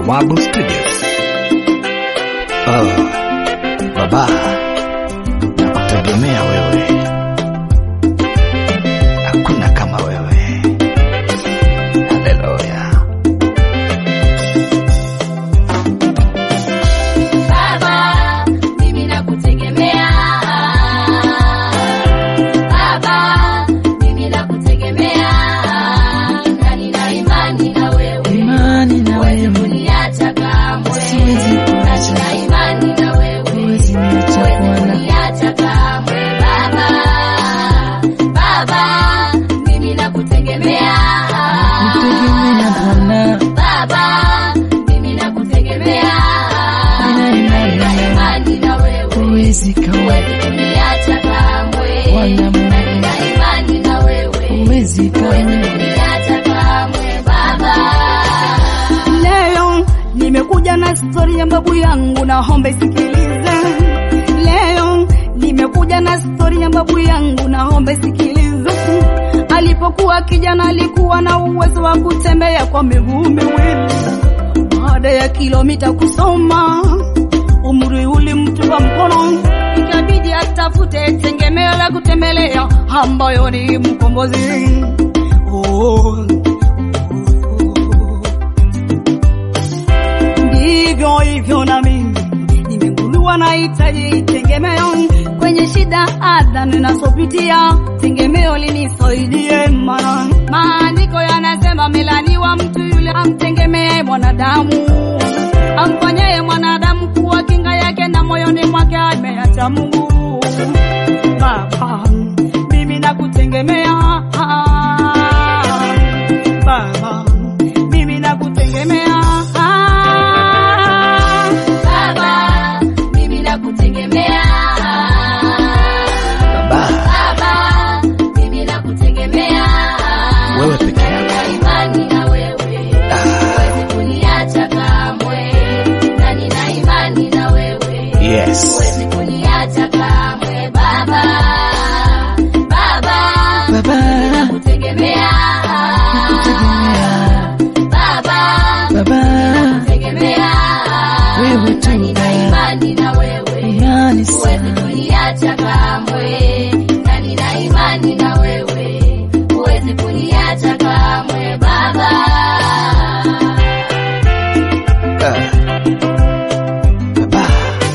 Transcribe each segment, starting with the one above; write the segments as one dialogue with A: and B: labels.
A: Bawabu Studios. Baba, nakutegemea wewe, hakuna kama wewe. Haleluya.
B: Baba, mimi nakutegemea. Baba, mimi nakutegemea. Na nina imani na wewe.
C: Imani na wewe.
B: Uniacha kamwe.
C: Siwezi kuacha.
B: Na nina imani na wewe.
C: Huwezi niacha Bwana.
B: Uniacha kamwe. Baba, Baba, mimi nakutegemea.
C: Nitegemea Bwana.
B: Baba, mimi nakutegemea.
C: Nina
B: imani na wewe.
C: Huwezi
B: kuniacha kamwe.
C: Bwana Mungu.
B: Nina imani na wewe.
C: Huwezi
B: kuniacha kamwe. Baba,
D: leo nimekuja na story ya babu yangu, naomba isikilize. Leo nimekuja na story ya babu yangu, naomba isikilize. Alipokuwa kijana alikuwa na uwezo wa kutembea kwa miguu miwili. Baada ya kilomita kusoma, umri ulimtupa mkono, ikabidi atafute tegemeo la kutembelea ambayo ni mkombozi. Ndivyo hivyo na mimi nimenguluwa, nahitaji tegemeo kwenye shida adha ninazopitia. Tegemeo linisaidie, maana maandiko yanasema melaniwa mtu yule amtegemee mwanadamu, amfanyaye mwanadamu kuwa kinga yake na moyoni mwake ameacha Mungu. Baba, mimi nakutegemea. Baba, mimi nakutegemea.
B: Baba, mimi nakutegemea. Baba, mimi nakutegemea.
A: Wewe peke yako.
B: Nina imani na wewe. Huwezi kuniacha kamwe. Na nina imani na wewe.
A: Yes.
B: Huwezi kuniacha kamwe. Baba, Baba,
C: Baba.
B: nakutegemea. Baba,
C: Baba.
B: nakutegemea.
C: Wewe tu.
B: Na nina imani na wewe.
C: Imani
B: Huwezi
C: sana.
B: kuniacha kamwe. Na nina imani na wewe. Huwezi kuniacha kamwe. Baba,
A: Baba,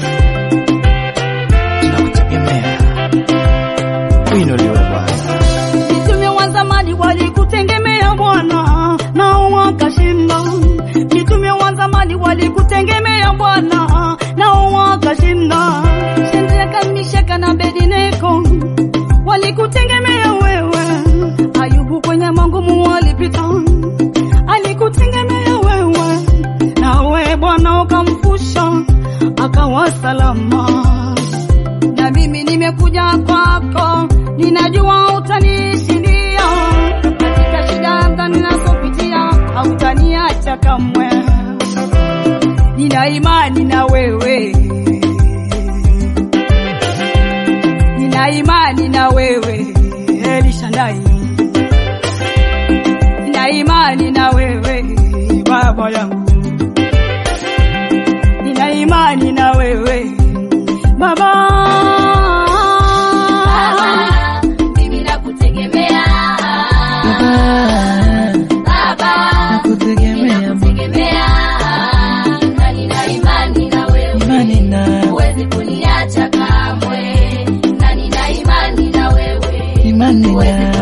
A: tunakutegemea. Uinuliwe Bwana.
D: Mitume wa zamani walikutegemea Bwana, nao wakashinda. Mitume wa zamani walikutegemea Bwana, nao wakashinda. Shadraka, Meshaki na Abednego walikutegemea wewe. Ayubu kwenye magumu walipita, alikutegemea wewe. Nawe Bwana ukamfusha, akawa salama. Na mimi nimekuja kwako, ninajua utanishindia katika shida ninazopitia, hautaniacha kamwe. Nina imani na wewe, nina imani na wewe Elishadai, nina imani na wewe Baba yangu, nina imani na wewe Baba.
B: Baba, mimi nakutegemea. Baba,
C: Nakutegemea.
B: nakutegemea. Na nina imani na wewe.
C: Imani na
B: Huwezi kuniacha kamwe. Na nina imani na wewe.
C: imani
B: Huwezi
C: na